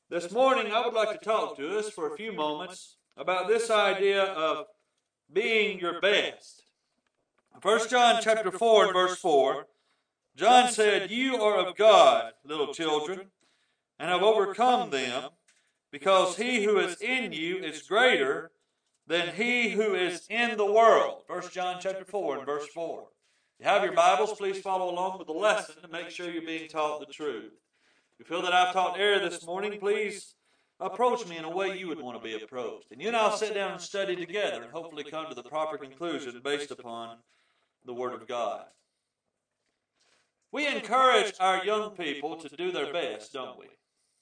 This morning, I would like to talk to us for a few moments about this idea of being your best. 1 John chapter 4 and verse 4, John said, "You are of God, little children, and have overcome them, because he who is in you is greater than he who is in the world." 1 John chapter 4 and verse 4. If you have your Bibles, please follow along with the lesson to make sure you're being taught the truth. If you feel that I've taught error this morning, please approach me in a way you would want to be approached. And you and I'll sit down and study together and hopefully come to the proper conclusion based upon the Word of God. We encourage our young people to do their best, don't we?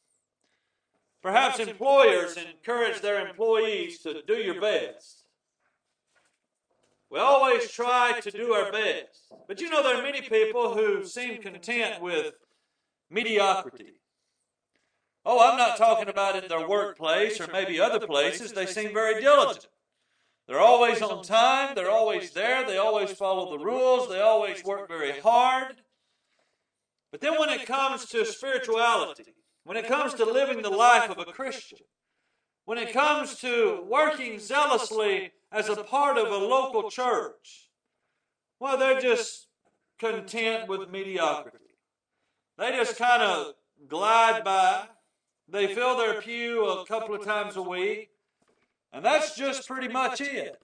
Perhaps employers encourage their employees to do your best. We always try to do our best. But you know, there are many people who seem content with mediocrity. Oh, I'm not talking about in their workplace or maybe other places. They seem very diligent. They're always on time. They're always there. They always follow the rules. They always work very hard. But then when it comes to spirituality, when it comes to living the life of a Christian, when it comes to working zealously as a part of a local church, well, they're just content with mediocrity. They just kind of glide by. They fill their pew a couple of times a week, and that's just pretty much it.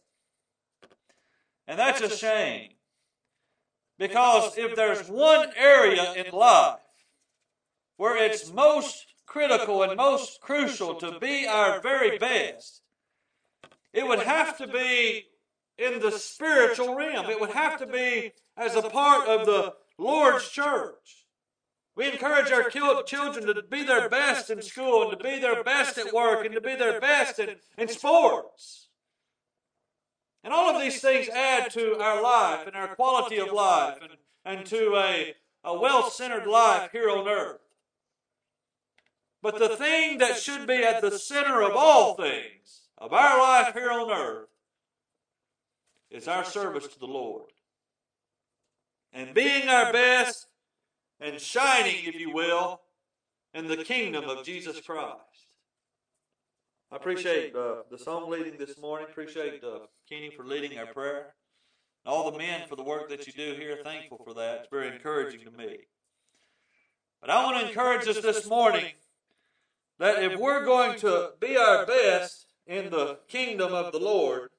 And that's a shame. Because if there's one area in life where it's most critical and most crucial to be our very best, it would have to be in the spiritual realm. It would have to be as a part of the Lord's church. We encourage our children to be their best in school and to be their best at work and to be their best in sports. And all of these things add to our life and our quality of life and to a well-centered life here on earth. But the thing that should be at the center of all things of our life here on earth is our service to the Lord. And being our best and shining, if you will, in the kingdom of Jesus Christ. I appreciate the song leading this morning. Appreciate Kenny for leading our prayer. All the men for the work that you do here. Thankful for that. It's very encouraging to me. But I want to encourage us this morning that if we're going to be our best in the kingdom of the Lord,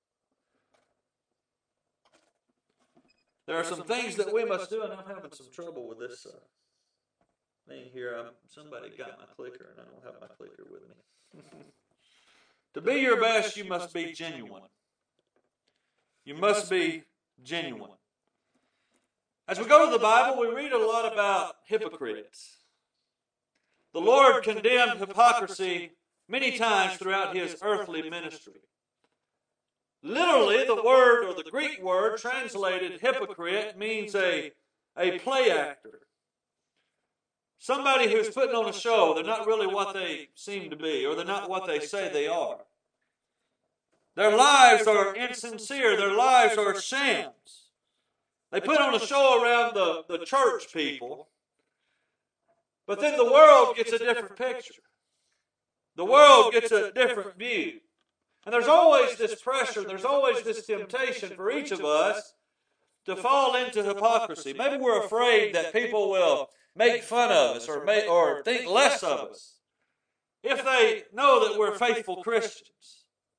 there are some things that we must do, and I'm having some trouble with this thing here. Somebody got my clicker, and I don't have my clicker with me. To be your best, you must be genuine. You must be genuine. As we go to the Bible, we read a lot about hypocrites. The Lord condemned hypocrisy many times throughout His earthly ministry. Literally, the word or the Greek word translated hypocrite means a play actor. Somebody who's putting on a show. They're not really what they seem to be, or they're not what they say they are. Their lives are insincere. Their lives are shams. They put on a show around the church people, but then the world gets a different picture. The world gets a different view. And there's always this pressure, there's always this temptation for each of us to fall into hypocrisy. Maybe we're afraid that people will make fun of us or think less of us if they know that we're faithful Christians.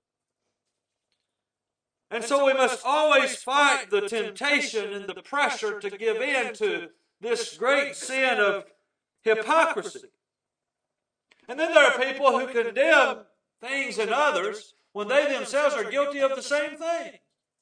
And so we must always fight the temptation and the pressure to give in to this great sin of hypocrisy. And then there are people who condemn things in others when they themselves are guilty of the same thing.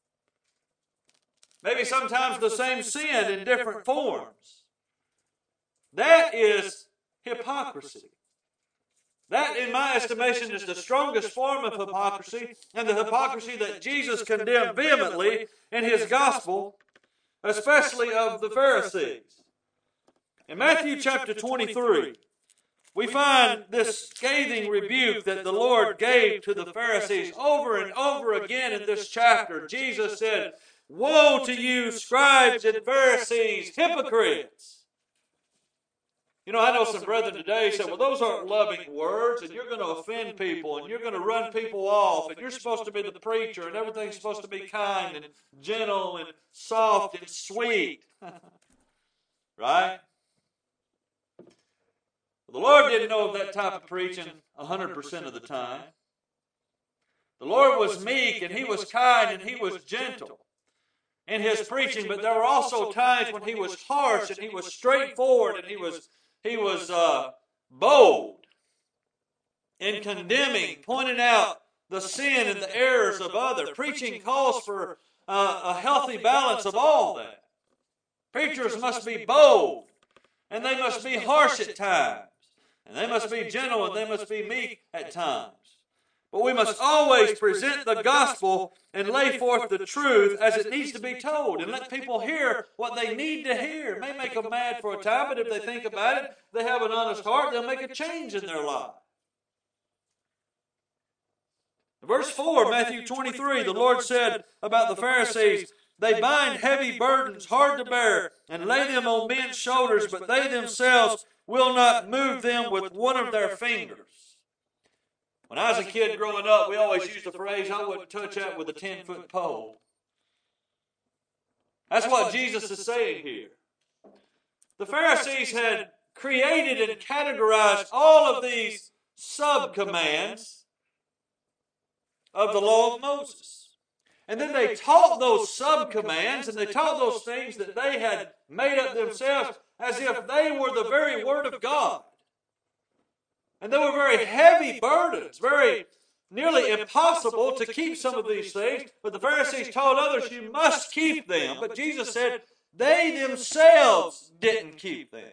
Maybe sometimes the same sin in different forms. That is hypocrisy. That, in my estimation, is the strongest form of hypocrisy, and the hypocrisy that Jesus condemned vehemently in His gospel, especially of the Pharisees. In Matthew chapter 23, we find this scathing rebuke that the Lord gave to the Pharisees over and over again in this chapter. Jesus said, "Woe to you, scribes and Pharisees, hypocrites! You know, I know some brethren today say, well, those aren't loving words, and you're going to offend people, and you're going to run people off, and you're supposed to be the preacher, and everything's supposed to be kind and gentle and soft and sweet. Right? The Lord didn't know of that type of preaching 100% of the time. The Lord was meek, and He was kind, and He was gentle in His preaching, but there were also times when He was harsh, and He was straightforward, and He was bold in condemning, pointing out the sin and the errors of others. Preaching calls for a healthy balance of all that. Preachers must be bold, and they must be harsh at times, and they must be gentle, and they must be meek at times. But we must always present the gospel and lay forth the truth as it needs to be told, and let people hear what they need to hear. It may make them mad for a time, but if they think about it, they have an honest heart, they'll make a change in their life. Verse 4, Matthew 23, the Lord said about the Pharisees, they bind heavy burdens hard to bear and lay them on men's shoulders, but they themselves will not move them with one of their fingers. When I was a kid growing up, we always used the phrase, I wouldn't touch that with a 10-foot pole. That's what Jesus is saying here. The Pharisees had created and categorized all of these sub-commands of the law of Moses. And then they taught those sub-commands, and they taught those things that they had made up themselves as if they were the very Word of God. And they were very heavy burdens, very nearly impossible to keep some of these things. But the Pharisees told others, you must keep them. But Jesus said, they themselves didn't keep them.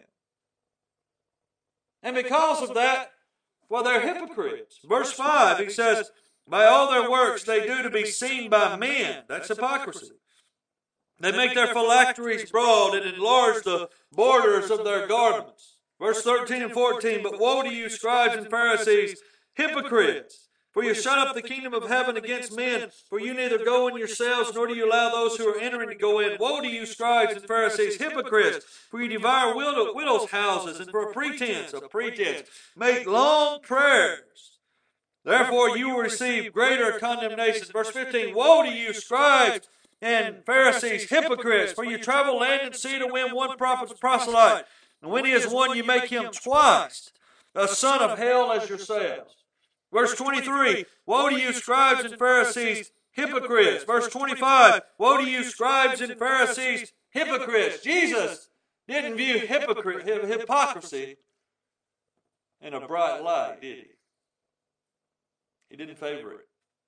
And because of that, well, they're hypocrites. Verse 5, he says, by all their works they do to be seen by men. That's hypocrisy. They make their phylacteries broad and enlarge the borders of their garments. Verse 13 and 14, but woe to you, scribes and Pharisees, hypocrites! For you shut up the kingdom of heaven against men, for you neither go in yourselves, nor do you allow those who are entering to go in. Woe to you, scribes and Pharisees, hypocrites! For you devour widows' houses, and for a pretense make long prayers. Therefore you will receive greater condemnation. Verse 15, woe to you, scribes and Pharisees, hypocrites! For you travel land and sea to win one proselyte. And when he is won, you make him twice a son of hell as yourselves. Verse 23, woe to you, scribes and Pharisees, hypocrites. Verse 25, woe to you, scribes and Pharisees, hypocrites. Jesus didn't view hypocrisy in a bright light, did he? He didn't favor it.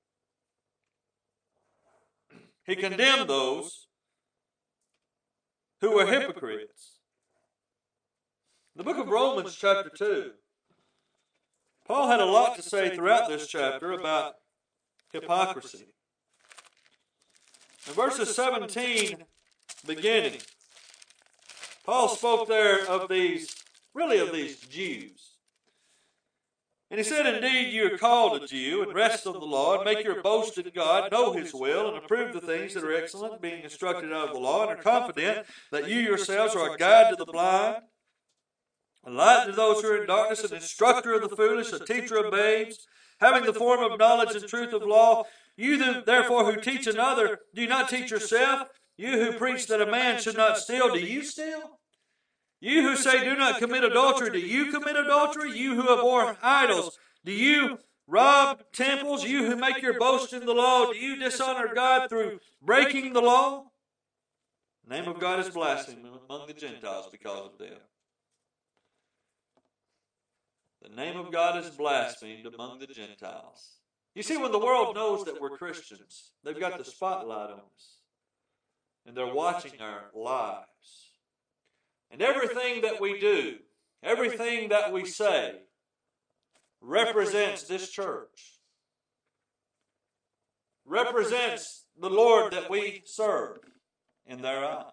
He condemned those who were hypocrites. The book of Romans chapter 2. Paul had a lot to say throughout this chapter about hypocrisy. In verses 17 beginning, Paul spoke there of these Jews. And he said, indeed, you are called a Jew, and rest of the law, and make your boast in God, know His will, and approve the things that are excellent, being instructed out of the law, and are confident that you yourselves are a guide to the blind, a light to those who are in darkness, an instructor of the foolish, a teacher of babes, having the form of knowledge and truth of law. You therefore who teach another, do you not teach yourself? You who preach that a man should not steal, do you steal? You who say do not commit adultery, do you commit adultery? You who abhor idols, do you rob temples? You who make your boast in the law, do you dishonor God through breaking the law? The name of God is blasphemed among the Gentiles because of them. The name of God is blasphemed among the Gentiles. You see, when the world knows that we're Christians, they've got the spotlight on us. And they're watching our lives. And everything that we do, everything that we say, represents this church. Represents the Lord that we serve in their eyes.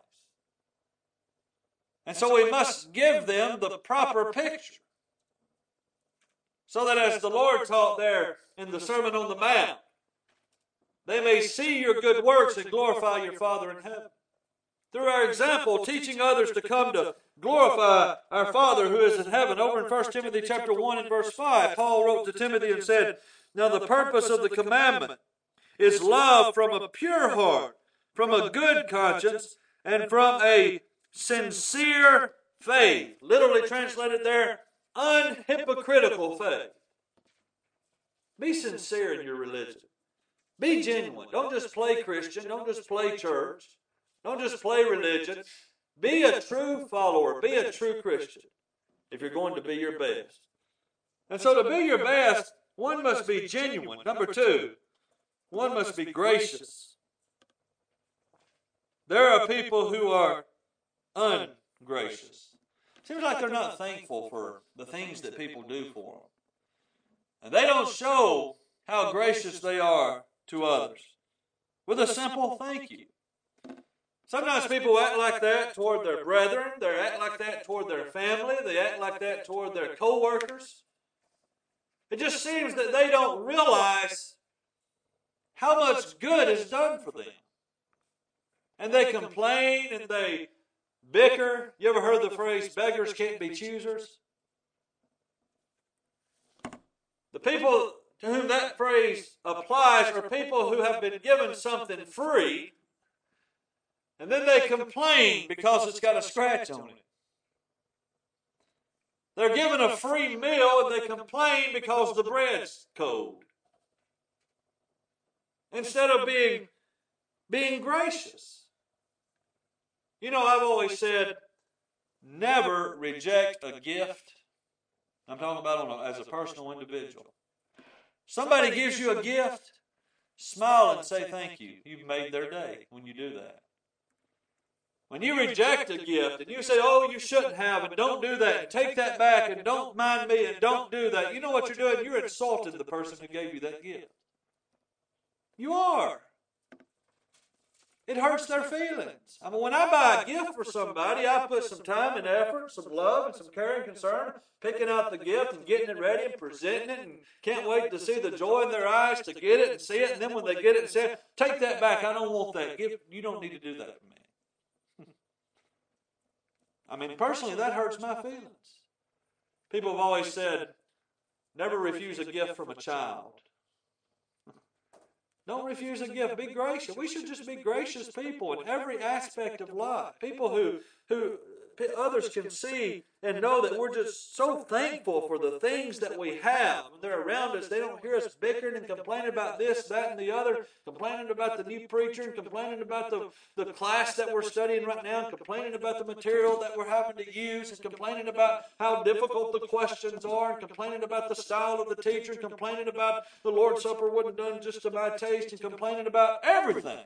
And so we must give them the proper picture. So that as the Lord taught there in the Sermon on the Mount, they may see your good works and glorify your Father in heaven. through our example, teaching others to come to glorify our Father who is in heaven. Over in 1 Timothy chapter 1 and verse 5, Paul wrote to Timothy and said, "Now the purpose of the commandment is love from a pure heart, from a good conscience, and from a sincere faith." Literally translated there, unhypocritical faith. Be sincere in your religion. Be genuine. Don't just play Christian. Don't just play church. Don't just play religion. Be a true follower. Be a true Christian if you're going to be your best. And so to be your best, one must be genuine. Number two, one must be gracious. There are people who are ungracious. Seems like they're not thankful for the things that people do for them. And they don't show how gracious they are to others with a simple thank you. Sometimes people act like that toward their brethren. They act like that toward their family. They act like that toward their co-workers. It just seems that they don't realize how much good is done for them. And they complain and they bicker. You ever heard the phrase, beggars can't be choosers? The people to whom that phrase applies are people who have been given something free, and then they complain because it's got a scratch on it. They're given a free meal and they complain because the bread's cold. Instead of being gracious. You know, I've always said, never reject a gift. I'm talking about as a personal individual. Somebody gives you a gift, smile and say thank you. You've made their day when you do that. When you reject a gift and you say, "Oh, you shouldn't have," and don't do that, and take that back, and don't mind me, and don't do that, you know what you're doing? You're insulting the person who gave you that gift. You are. It hurts their feelings. I mean, when I buy a gift for somebody, I put some time and effort, some love and some care and concern, picking out the gift and getting it ready and presenting it, and can't wait to see the joy in their eyes to get it and see it, and then when they get it and say, "Take that back, I don't want that gift." You don't need to do that for me. I mean, personally, that hurts my feelings. People have always said, never refuse a gift from a child. Don't refuse a gift. Be gracious. We should just be gracious people in every aspect of life. People who others can see and know that we're just so thankful for the things that we have. When they're around us, they don't hear us bickering and complaining about this, that, and the other, complaining about the new preacher, and complaining about the class that we're studying right now, and complaining about the material that we're having to use, and complaining about how difficult the questions are, and complaining about the style of the teacher, and complaining about the Lord's Supper wasn't done just to my taste, and complaining about everything.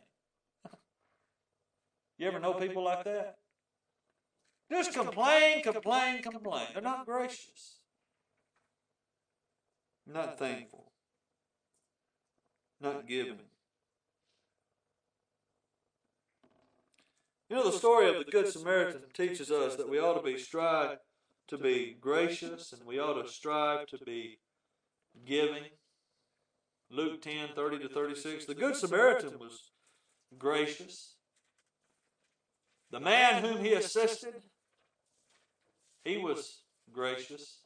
You ever know people like that? Just complain. They're not gracious. Not thankful. Not giving. You know, the story of the Good Samaritan teaches us that we ought to strive to be gracious, and we ought to strive to be giving. Luke 10:30-36. The Good Samaritan was gracious. The man whom he assisted, he was gracious.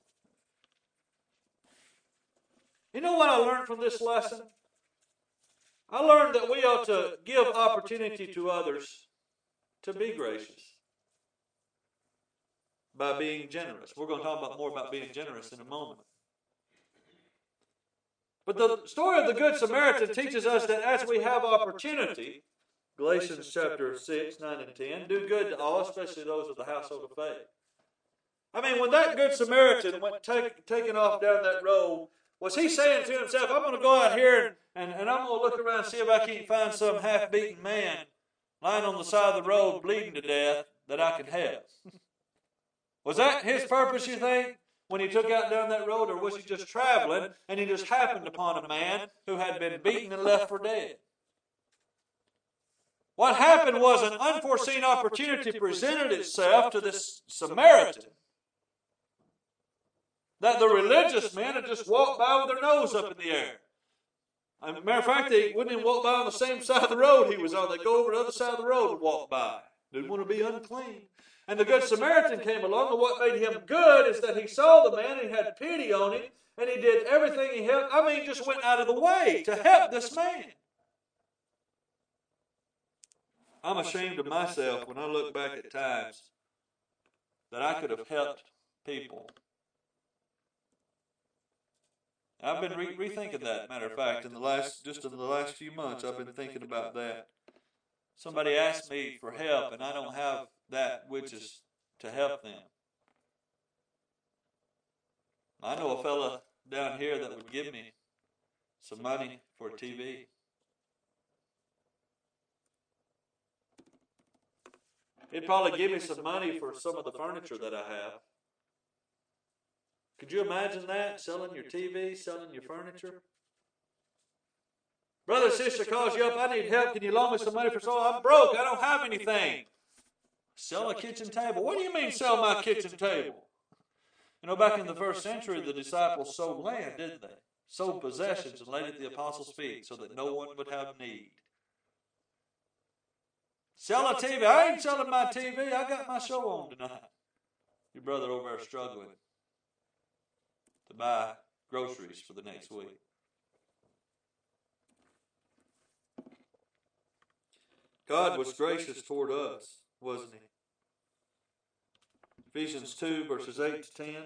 You know what I learned from this lesson? I learned that we ought to give opportunity to others to be gracious by being generous. We're going to talk more about being generous in a moment. But the story of the Good Samaritan teaches us that as we have opportunity, Galatians chapter 6, 9, and 10, do good to all, especially those of the household of faith. I mean, when that Good Samaritan went taking off down that road, was he saying to himself, "I'm going to go out here and I'm going to look around and see if I can't find some half-beaten man lying on the side of the road bleeding to death that I can help"? Was that his purpose, you think, when he took out down that road, or was he just traveling and he just happened upon a man who had been beaten and left for dead? What happened was an unforeseen opportunity presented itself to this Samaritan that the religious men had just walked by with their nose up in the air. As a matter of fact, they wouldn't even walk by on the same side of the road he was on. They'd go over the other side of the road and walk by. Didn't want to be unclean. And the Good Samaritan came along, and what made him good is that he saw the man and had pity on him, and he did everything he helped. I mean, just went out of the way to help this man. I'm ashamed of myself when I look back at times that I could have helped people. I've been rethinking that. Matter of fact, in the last few months, I've been thinking about that. Somebody asked me for help, and I don't have that which is to help them. I know a fella down here that would give me some money for a TV. He'd probably give me some money for some of the furniture that I have. Could you imagine that? Selling your TV, selling your furniture? Brother, sister calls you up, I need help. Can you loan me some money for so? I'm broke. I don't have anything. Sell a kitchen table. What do you mean sell my kitchen table? You know, back in the first century, the disciples sold land, didn't they? Sold possessions and laid it at the apostles' feet so that no one would have need. Sell a TV. I ain't selling my TV. I got my show on tonight. Your brother over there struggling to buy groceries for the next week. God was gracious toward us, wasn't He? Ephesians 2, verses 8 to 10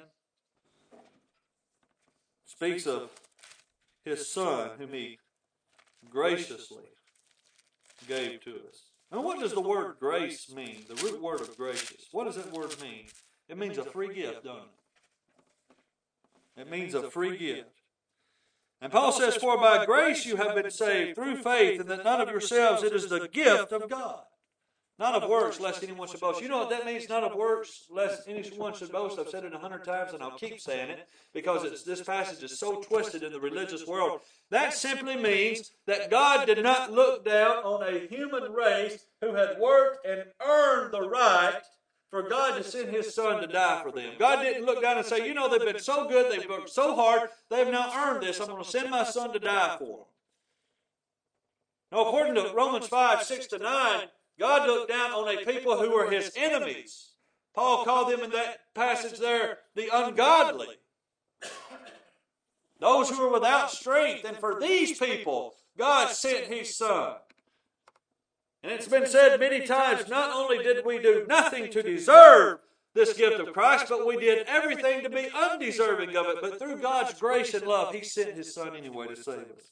speaks of His Son, whom He graciously gave to us. Now, what does the word grace mean? The root word of gracious. What does that word mean? It means a free gift, doesn't it? It means a free gift. And Paul says, for by grace you have been saved through faith, and that none of yourselves, it is the gift of God. Not of works, lest anyone should boast. You know what that means, not of works, lest anyone should boast? I've said it 100 times, and I'll keep saying it, because this passage is so twisted in the religious world. That simply means that God did not look down on a human race who had worked and earned the right for God to send His Son to die for them. God didn't look down and say, you know, they've been so good, they've worked so hard, they've now earned this. I'm going to send my Son to die for them. Now, according to Romans 5, 6 to 9, God looked down on a people who were His enemies. Paul called them in that passage there the ungodly. Those who were without strength. And for these people, God sent His Son. And it's been said many times, not only did we do nothing to deserve this gift of Christ, but we did everything to be undeserving of it. But through God's grace and love, He sent His Son anyway to save us.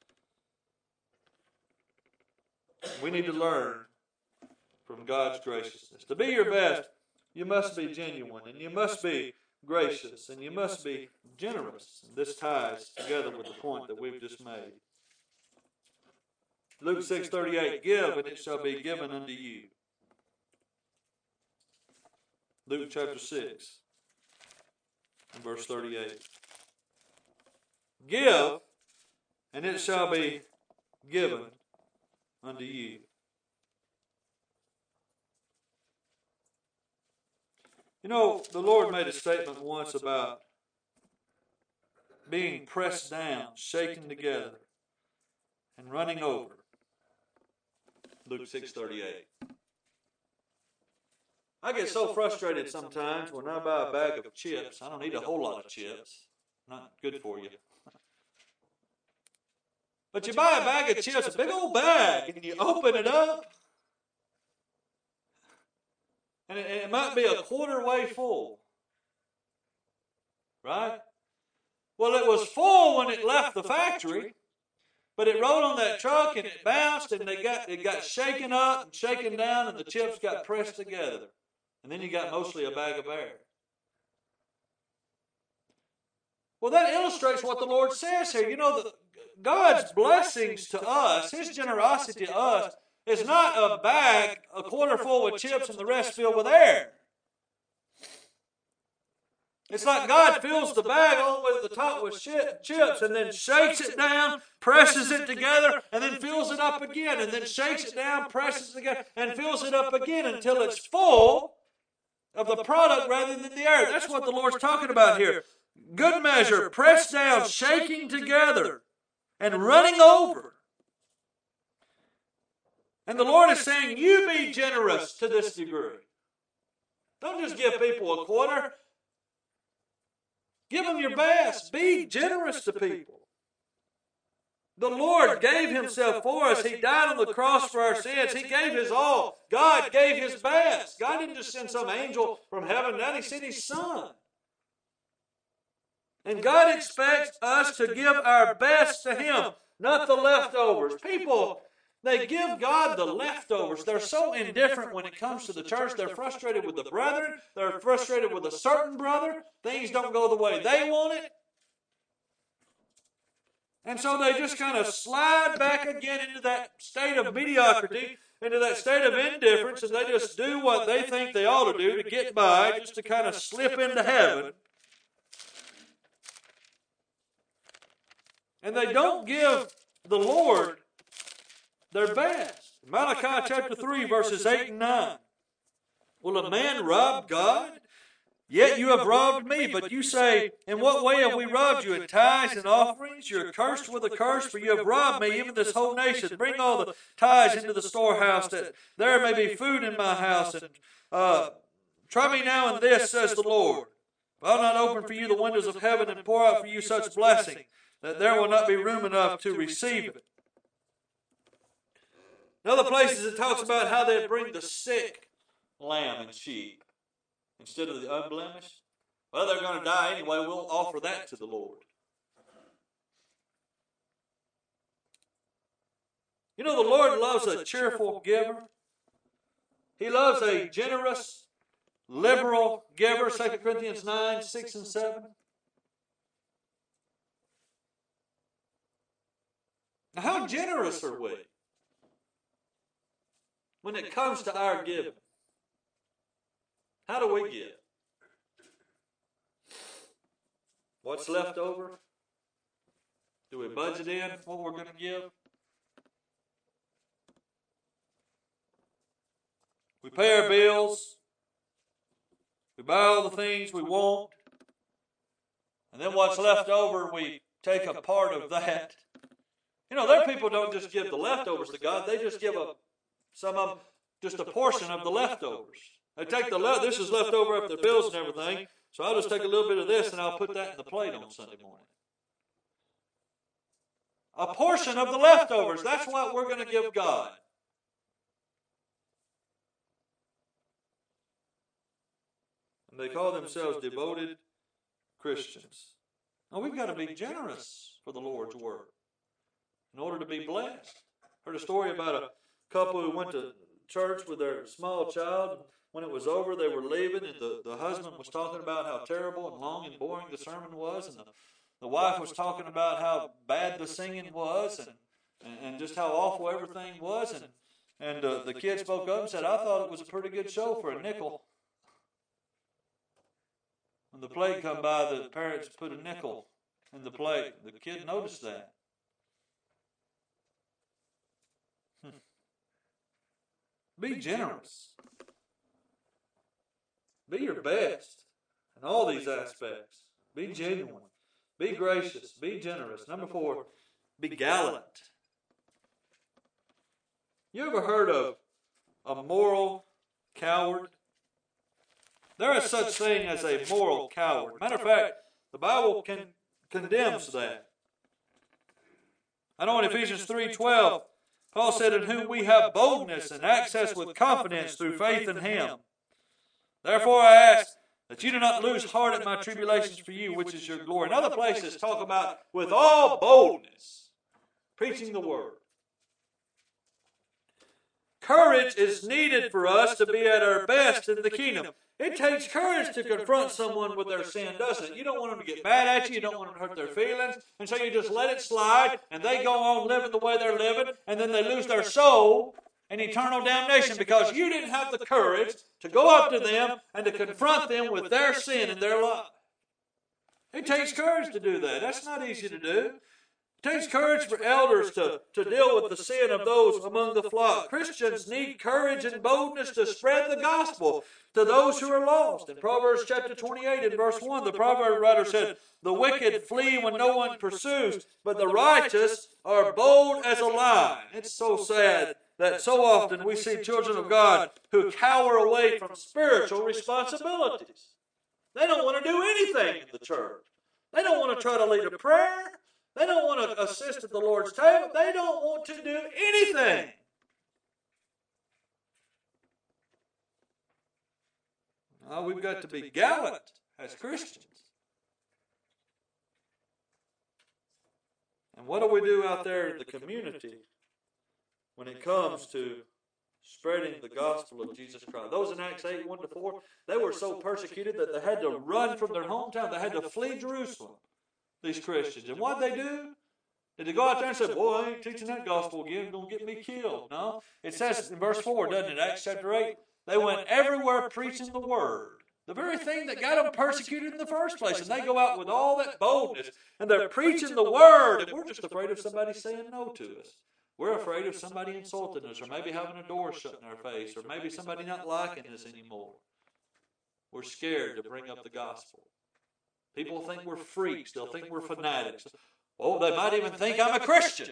We need to learn from God's graciousness. To be your best, you must be genuine, and you must be gracious, and you must be generous. And this ties together with the point that we've just made. Luke 6:38, give, and it shall be given unto you. Luke chapter 6, and verse 38. Give, and it shall be given unto you. You know, the Lord made a statement once about being pressed down, shaken together, and running over. Luke 6:38. I get so frustrated sometimes when I buy a bag of chips. I don't eat a whole lot of chips. Not good for you. But you buy a bag of chips, a big old bag, and you open it up, and it might be a quarter way full. Right? Well, it was full when it left the factory, but it rolled on that truck and it bounced and it got shaken up and shaken down and the chips got pressed together. And then you got mostly a bag of air. Well, that illustrates what the Lord says here. You know, God's blessings to us, His generosity to us, is not a bag, a quarter full with chips and the rest filled with air. It's like God fills the bag all the way to the top with chips and then shakes it down, presses it together, and then fills it up again. And then shakes it down, presses it together, and fills it up again until it's full of the product rather than the air. That's what the Lord's talking about here. Good measure, pressed down, shaking together, and running over. And the Lord is saying, you be generous to this degree. Don't just give people a quarter. Give them your best. Be generous to people. The Lord gave Himself for us. He died on the cross for our sins. He gave His all. God gave His best. God didn't just send some angel from heaven down. He sent His Son. And God expects us to give our best to Him, not the leftovers. People, they give God the leftovers. They're so indifferent when it comes to the church. They're frustrated with the brethren. They're frustrated with a certain brother. Things don't go the way they want it. And so they just kind of slide back again into that state of mediocrity, into that state of indifference, and they just do what they think they ought to do to get by, just to kind of slip into heaven. And they don't give the Lord their best. Malachi chapter 3, verses 8 and 9. Will a man rob God? Yet you have robbed me. But you say, in what way have we robbed you? In tithes and offerings? You are cursed with a curse, for you have robbed me, even this whole nation. Bring all the tithes into the storehouse, that there may be food in my house. And try me now in this, says the Lord. I'll not open for you the windows of heaven and pour out for you such blessing, that there will not be room enough to receive it. In other places it talks about how they bring the sick lamb and sheep instead of the unblemished. Well, they're going to die anyway. We'll offer that to the Lord. You know, the Lord loves a cheerful giver. He loves a generous, liberal giver. 2 Corinthians 9, 6 and 7. Now, how generous are we when it comes to our giving? How do we give? What's left over? Do we budget in what we're going to give? We pay our bills. We buy all the things we want. And then what's left over, we take a part of that. You know, there are people who don't just give the leftovers to God. They just give some of them, just a portion of the leftovers. They take this is left over after the bills and everything, so I'll just take a little bit of this and I'll put that in the plate on Sunday morning. A portion of the leftovers, that's what we're going to give God. And they call themselves devoted Christians. Now, we've got to be generous for the Lord's work in order to be blessed. I heard a story about a couple who went to church with their small child. When it was over, they were leaving, and the husband was talking about how terrible and long and boring the sermon was, and the wife was talking about how bad the singing was, and just how awful everything was, and the kid spoke up and said, I thought it was a pretty good show for a nickel. When the plate come by, the parents put a nickel in the plate. The kid noticed that. Be generous. Be your best in all these aspects. Be genuine. Be gracious. Be generous. Number 4, be gallant. You ever heard of a moral coward? There is such thing as a moral coward. Matter of fact, the Bible condemns that. I know in Ephesians 3:12, Paul said, in whom we have boldness and access with confidence through faith in Him. Therefore I ask that you do not lose heart at my tribulations for you, which is your glory. In other places talk about with all boldness, preaching the word. Courage is needed for us to be at our best in the kingdom. It takes courage to confront someone with their sin, doesn't it? You don't want them to get mad at you. You don't want them to hurt their feelings. And so you just let it slide, and they go on living the way they're living, and then they lose their soul in eternal damnation because you didn't have the courage to go up to them and to confront them with their sin in their life. It takes courage to do that. That's not easy to do. It takes courage for elders to deal with the sin of those among the flock. Christians need courage and boldness to spread the gospel to those who are lost. In Proverbs chapter 28 and verse 1, the proverb writer said, the wicked flee when no one pursues, but the righteous are bold as a lion. It's so sad that so often we see children of God who cower away from spiritual responsibilities. They don't want to do anything in the church. They don't want to try to lead a prayer. They don't want to assist at the Lord's table. They don't want to do anything. Well, we've got to be gallant as Christians. And what do we do out there in the community when it comes to spreading the gospel of Jesus Christ? Those in Acts 8, 1-4, they were so persecuted that they had to run from their hometown. They had to flee Jerusalem, these Christians. And what did they do? Did they go out there and say, boy, I ain't teaching that gospel again, it's going to get me killed? No. It says in verse 4, doesn't it, Acts chapter 8, they went everywhere preaching the word. The very thing that got them persecuted in the first place. And they go out with all that boldness, and they're preaching the word, and we're just afraid of somebody saying no to us. We're afraid of somebody insulting us, or maybe having a door shut in our face, or maybe somebody not liking us anymore. We're scared to bring up the gospel. People think we're freaks. They'll think we're fanatics. Oh, they might even think I'm a Christian.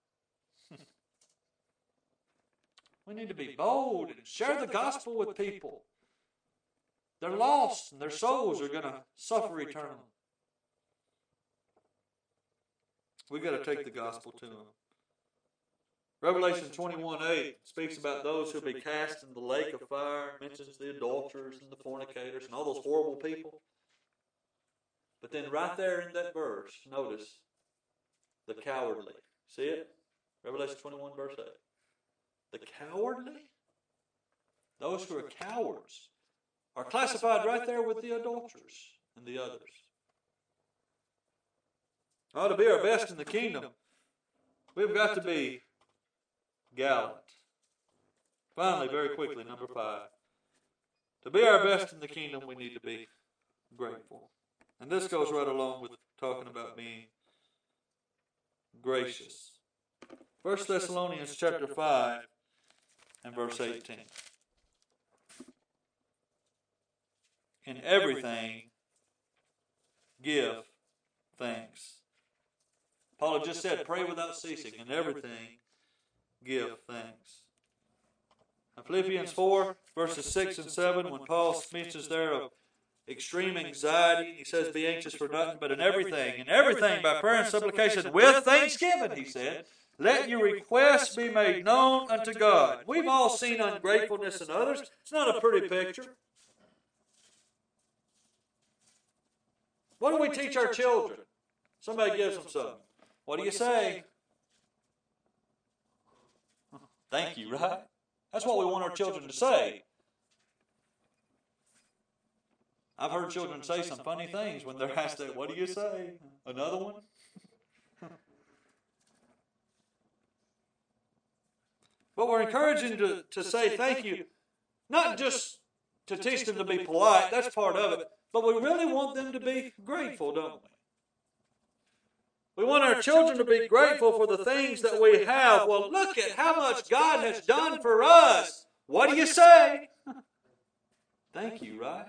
We need to be bold and share the gospel with people. They're lost, and their souls are going to suffer eternally. We've got to take the gospel to them. Revelation 21:8 speaks about those who will be cast in the lake of fire, mentions the adulterers and the fornicators and all those horrible people. But then right there in that verse, notice the cowardly. See it? Revelation 21 verse 8. The cowardly? Those who are cowards are classified right there with the adulterers and the others. Oh, to be our best in the kingdom, we've got to be gallant. Finally, very quickly, number 5. To be our best in the kingdom, we need to be grateful. And this goes right along with talking about being gracious. 1 Thessalonians chapter 5 and verse 18. In everything, give thanks. Paul had just said, pray without ceasing. In everything, give thanks. Now, Philippians 4, verses 6 and 7, when Paul mentions there of extreme anxiety, he says, be anxious for nothing, but in everything by prayer and supplication, with thanksgiving, he said, let your requests be made known unto God. We've all seen ungratefulness in others. It's not a pretty picture. What do we teach our children? Somebody gives them something. What do you say? Thank you, right? That's what we want our children to say. I've heard children say some funny things when they're asked that. What do you say? Another one? But we're encouraging to say thank you, not just to teach them to be polite, that's part of it, but we really want them to be grateful, don't we? We want our children to be grateful for the things that we have. Well, look at how much God has done for us. What do you say? Thank you, right?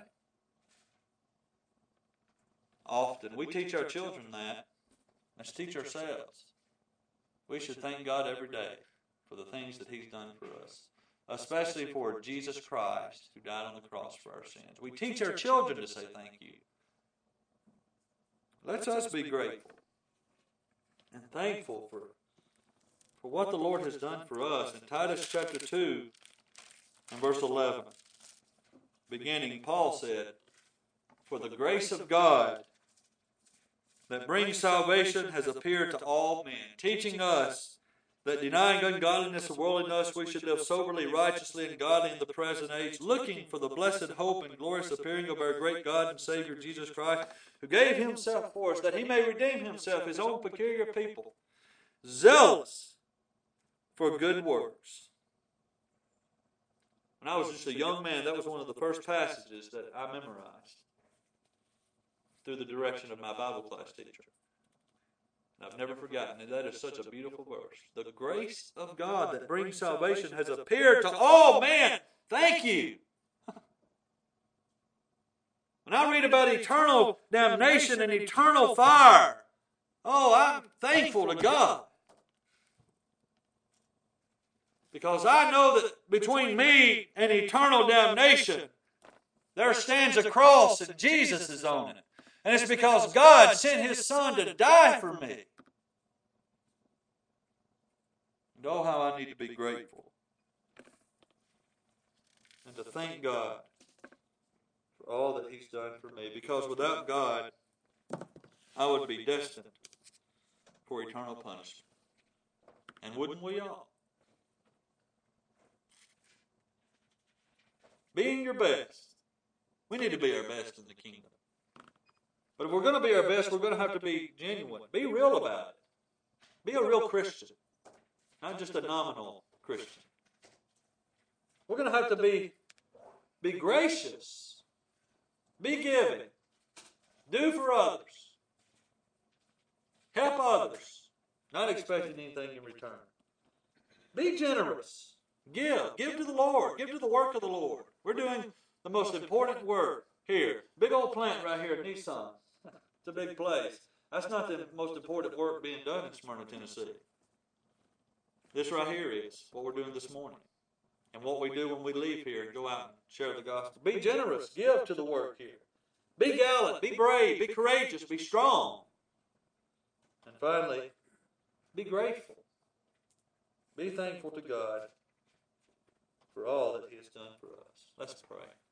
Often we teach our children that. Let's teach ourselves. We should thank God every day for the things that He's done for us, especially for Jesus Christ who died on the cross for our sins. We teach our children to say thank you. Let us be grateful and thankful for what the Lord has done for us. In Titus chapter 2 and verse 11, beginning, Paul said, for the grace of God that brings salvation has appeared to all men, teaching us that denying ungodliness and worldliness, we should live soberly, righteously, and godly in the present age, looking for the blessed hope and glorious appearing of our great God and Savior Jesus Christ, who gave Himself for us, that He may redeem Himself, His own peculiar people, zealous for good works. When I was just a young man, that was one of the first passages that I memorized through the direction of my Bible class teacher. And I've never forgotten it. That is such a beautiful verse. The grace of God that brings salvation has appeared to all men. Thank you. When I read about eternal damnation and eternal fire, oh, I'm thankful to God. Because I know that between me and eternal damnation, there stands a cross and Jesus is on it. And it's because God sent His Son to die for me. And oh, how I need to be grateful. And to thank God for all that He's done for me. Because without God, I would be destined for eternal punishment. And wouldn't we all? Being your best. We need to be our best in the kingdom. But if we're going to be our best, we're going to have to be genuine. Be real about it. Be a real Christian. Not just a nominal Christian. We're going to have to be gracious. Be giving. Do for others. Help others. Not expecting anything in return. Be generous. Give. Give to the Lord. Give to the work of the Lord. We're doing the most important work here. Big old plant right here at Nissan. It's a big place. That's not the most important work being done in Smyrna, Tennessee. This right here is what we're doing this morning. And what we do when we leave here and go out and share the gospel. Be generous. Give to the work here. Be gallant. Be brave. Be courageous. Be strong. And finally, be grateful. Be thankful to God for all that He has done for us. Let's pray.